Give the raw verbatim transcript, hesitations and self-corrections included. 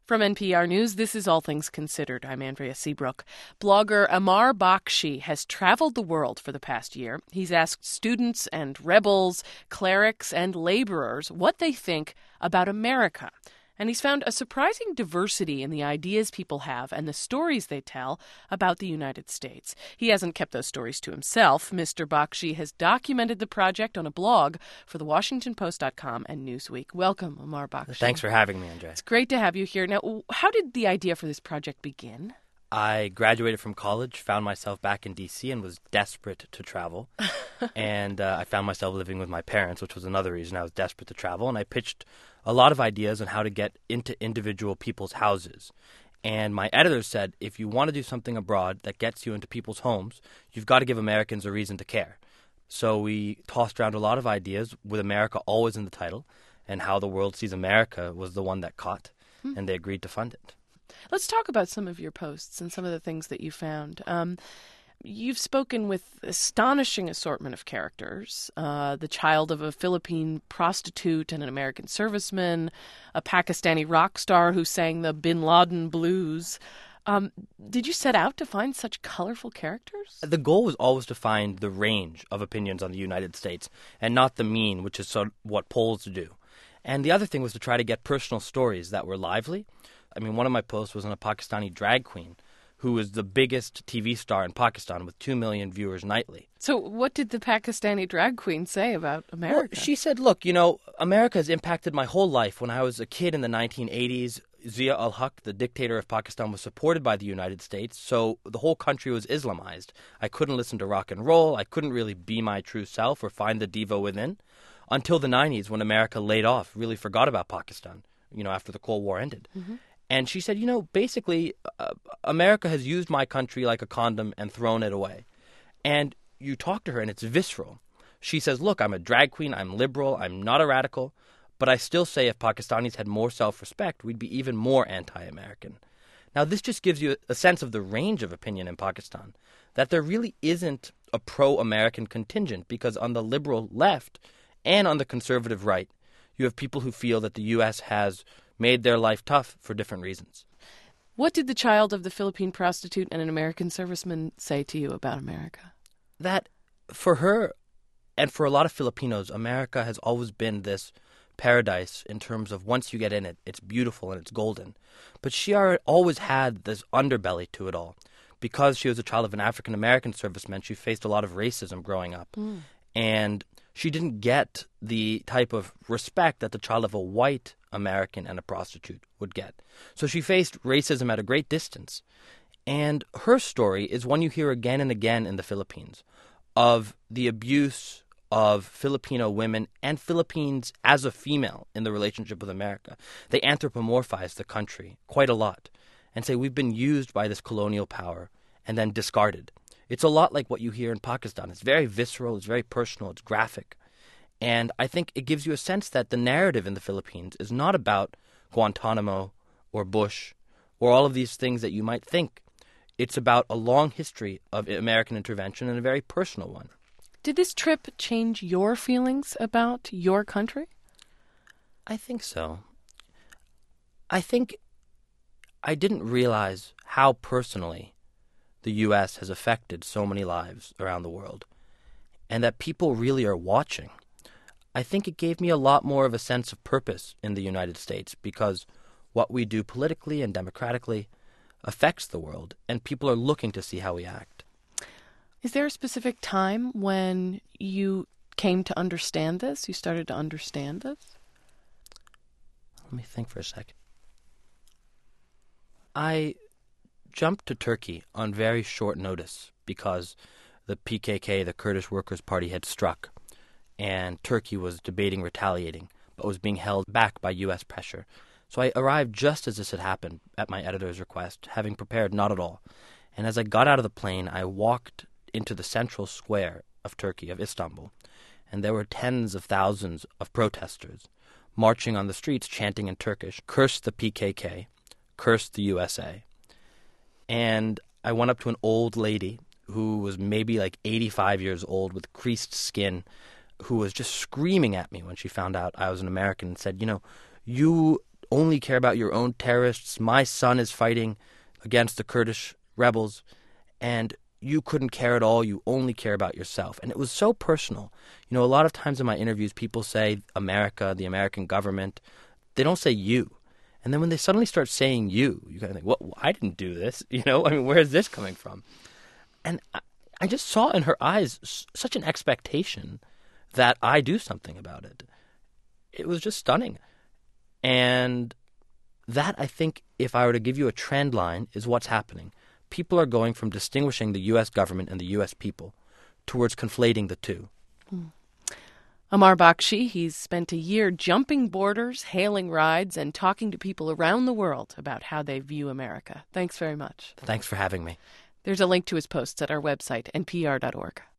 From N P R News, this is All Things Considered. I'm Andrea Seabrook. Blogger Amar Bakshi has traveled the world for the past year. He's asked students and rebels, clerics and laborers what they think about America. And he's found a surprising diversity in the ideas people have and the stories they tell about the United States. He hasn't kept those stories to himself. Mister Bakshi has documented the project on a blog for the Washington Post dot com and Newsweek. Welcome, Amar Bakshi. Thanks for having me, Andrea. It's great to have you here. Now, how did the idea for this project begin? I graduated from college, found myself back in D C, and was desperate to travel. and uh, I found myself living with my parents, which was another reason I was desperate to travel. And I pitched a lot of ideas on how to get into individual people's houses. And my editor said, if you want to do something abroad that gets you into people's homes, you've got to give Americans a reason to care. So we tossed around a lot of ideas with America always in the title, and How the World Sees America was the one that caught, hmm. and they agreed to fund it. Let's talk about some of your posts and some of the things that you found. Um, you've spoken with astonishing assortment of characters, uh, the child of a Philippine prostitute and an American serviceman, a Pakistani rock star who sang the Bin Laden blues. Um, did you set out to find such colorful characters? The goal was always to find the range of opinions on the United States and not the mean, which is sort of what polls do. And the other thing was to try to get personal stories that were lively. I mean, one of my posts was on a Pakistani drag queen who is the biggest T V star in Pakistan with two million viewers nightly. So what did the Pakistani drag queen say about America? Well, she said, look, you know, America has impacted my whole life. When I was a kid in the nineteen eighties, Zia ul-Haq, the dictator of Pakistan, was supported by the United States, so the whole country was Islamized. I couldn't listen to rock and roll. I couldn't really be my true self or find the diva within until the nineties when America laid off, really forgot about Pakistan, you know, after the Cold War ended. Mm-hmm. And she said, you know, basically, uh, America has used my country like a condom and thrown it away. And you talk to her, and it's visceral. She says, look, I'm a drag queen, I'm liberal, I'm not a radical, but I still say if Pakistanis had more self-respect, we'd be even more anti-American. Now, this just gives you a sense of the range of opinion in Pakistan, that there really isn't a pro-American contingent, because on the liberal left and on the conservative right, you have people who feel that the U S has made their life tough for different reasons. What did the child of the Philippine prostitute and an American serviceman say to you about America? That for her and for a lot of Filipinos, America has always been this paradise in terms of once you get in it, it's beautiful and it's golden. But she always had this underbelly to it all. Because she was a child of an African-American serviceman, she faced a lot of racism growing up. Mm. And she didn't get the type of respect that the child of a white American and a prostitute would get. So she faced racism at a great distance. And her story is one you hear again and again in the Philippines, of the abuse of Filipino women and Philippines as a female in the relationship with America. They anthropomorphize the country quite a lot and say we've been used by this colonial power and then discarded. It's a lot like what you hear in Pakistan. It's very visceral, it's very personal, it's graphic. And I think it gives you a sense that the narrative in the Philippines is not about Guantanamo or Bush or all of these things that you might think. It's about a long history of American intervention and a very personal one. Did this trip change your feelings about your country? I think so. I think I didn't realize how personally the U S has affected so many lives around the world, and that people really are watching. I think it gave me a lot more of a sense of purpose in the United States, because what we do politically and democratically affects the world, and people are looking to see how we act. Is there a specific time when you came to understand this? You started to understand this? Let me think for a second. I jumped to Turkey on very short notice because the P K K, the Kurdish Workers' Party, had struck, and Turkey was debating retaliating, but was being held back by U S pressure. So I arrived just as this had happened at my editor's request, having prepared not at all. And as I got out of the plane, I walked into the central square of Turkey, of Istanbul, and there were tens of thousands of protesters marching on the streets chanting in Turkish, "Curse the P K K, curse the U S A." And I went up to an old lady who was maybe like eighty-five years old with creased skin, who was just screaming at me when she found out I was an American, and said, you know, you only care about your own terrorists. My son is fighting against the Kurdish rebels, and you couldn't care at all. You only care about yourself. And it was so personal. You know, a lot of times in my interviews, people say America, the American government. They don't say you. And then when they suddenly start saying you, you kind of think, well, I didn't do this. You know, I mean, where is this coming from? And I, I just saw in her eyes s- such an expectation that I do something about it. It was just stunning. And that, I think, if I were to give you a trend line, is what's happening. People are going from distinguishing the U S government and the U S people towards conflating the two. Hmm. Amar Bakshi, he's spent a year jumping borders, hailing rides, and talking to people around the world about how they view America. Thanks very much. Thanks for having me. There's a link to his posts at our website, n p r dot org.